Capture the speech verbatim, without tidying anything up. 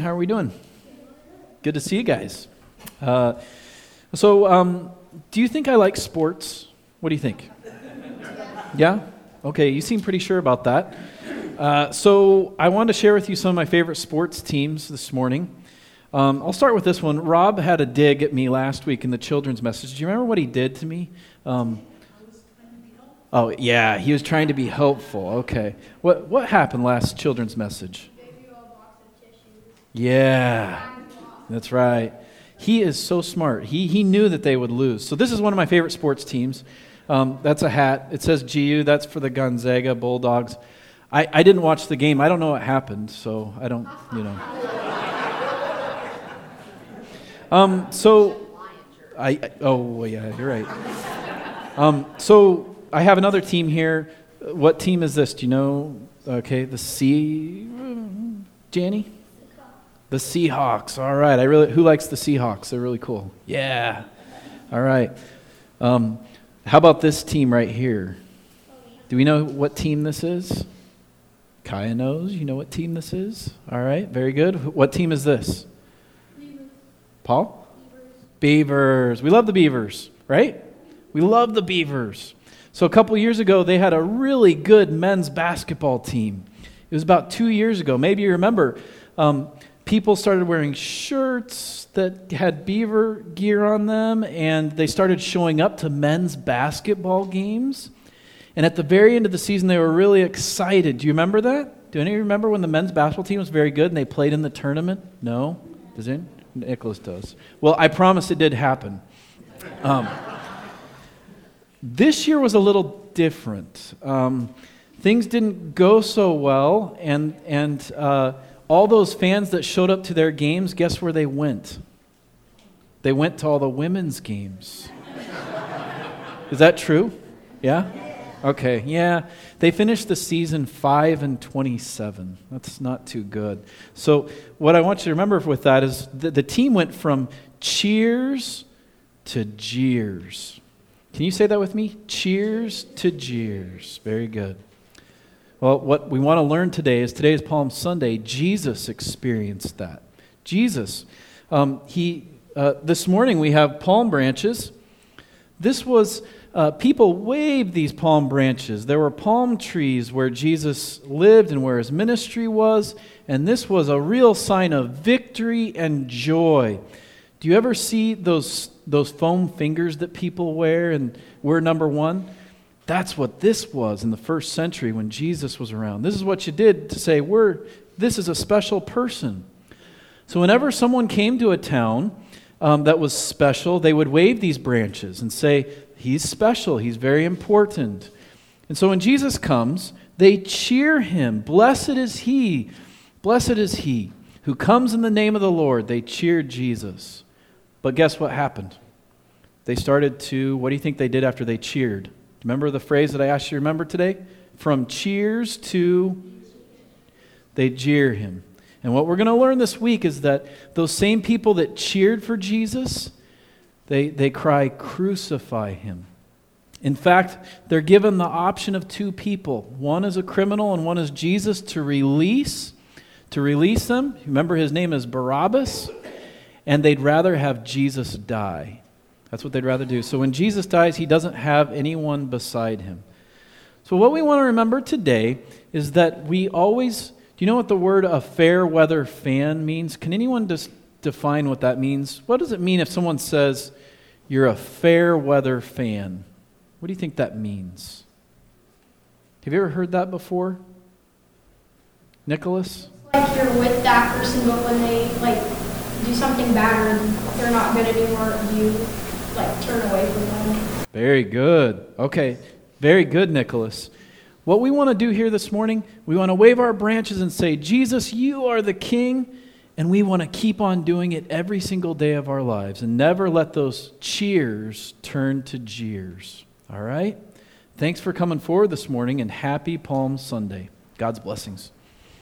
How are we doing? Good to see you guys. Uh, so, um, do you think I like sports? What do you think? Yeah? Okay, you seem pretty sure about that. Uh, so, I wanted to share with you some of my favorite sports teams this morning. Um, I'll start with this one. Rob had a dig at me last week in the children's message. Do you remember what he did to me? Um, oh, yeah, he was trying to be helpful. Okay. What what happened last children's message? Yeah, that's right. He is so smart. He he knew that they would lose. So this is one of my favorite sports teams. Um, that's a hat. It says G U. That's for the Gonzaga Bulldogs. I, I didn't watch the game. I don't know what happened, so I don't, you know. Um, so, I, I oh yeah, you're right. Um, so I have another team here. What team is this? Do you know? Okay, the Sea, Janny? The Seahawks. All right. I really. Who likes the Seahawks? They're really cool. Yeah. All right. Um, how about this team right here? Do we know what team this is? Kaya knows. You know what team this is? All right. Very good. What team is this? Beavers. Paul? Beavers. Beavers. We love the Beavers, right? We love the Beavers. So a couple years ago, they had a really good men's basketball team. It was about two years ago. Maybe you remember. Um, People started wearing shirts that had Beaver gear on them, and they started showing up to men's basketball games. And at the very end of the season, they were really excited. Do you remember that? Do any of you remember when the men's basketball team was very good and they played in the tournament? No? Does anyone? Nicholas does. Well, I promise it did happen. Um, this year was a little different. Um, things didn't go so well, and and uh, all those fans that showed up to their games, guess where they went? They went to all the women's games. Is that true? Yeah? Okay, yeah. They finished the season five and twenty-seven. That's not too good. So what I want you to remember with that is the, the team went from cheers to jeers. Can you say that with me? Cheers to jeers. Very good. Well, what we want to learn today is today is Palm Sunday. Jesus experienced that. Jesus. Um, he. Uh, this morning we have palm branches. This was, uh, people waved these palm branches. There were palm trees where Jesus lived and where his ministry was. And this was a real sign of victory and joy. Do you ever see those, those foam fingers that people wear and we're number one? That's what this was in the first century when Jesus was around. This is what you did to say, we're, this is a special person. So whenever someone came to a town um, that was special, they would wave these branches and say, he's special, he's very important. And so when Jesus comes, they cheer him. Blessed is he, blessed is he who comes in the name of the Lord. They cheered Jesus. But guess what happened? They started to, what do you think they did after they cheered? Remember the phrase that I asked you to remember today? From cheers to, they jeer him. And what we're going to learn this week is that those same people that cheered for Jesus, they, they cry, crucify him. In fact, they're given the option of two people. One is a criminal and one is Jesus to release, to release them. Remember his name is Barabbas. And they'd rather have Jesus die. That's what they'd rather do. So when Jesus dies, he doesn't have anyone beside him. So what we want to remember today is that we always, do you know what the word a fair weather fan means? Can anyone just define what that means? What does it mean if someone says you're a fair weather fan? What do you think that means? Have you ever heard that before? Nicholas? Like you're with that person, but when they like do something bad or they're not good anymore, you like turn away from them. Very good. Okay. Very good, Nicholas. What we want to do here this morning, we want to wave our branches and say, Jesus, you are the King, and we want to keep on doing it every single day of our lives and never let those cheers turn to jeers. All right? Thanks for coming forward this morning, and happy Palm Sunday. God's blessings.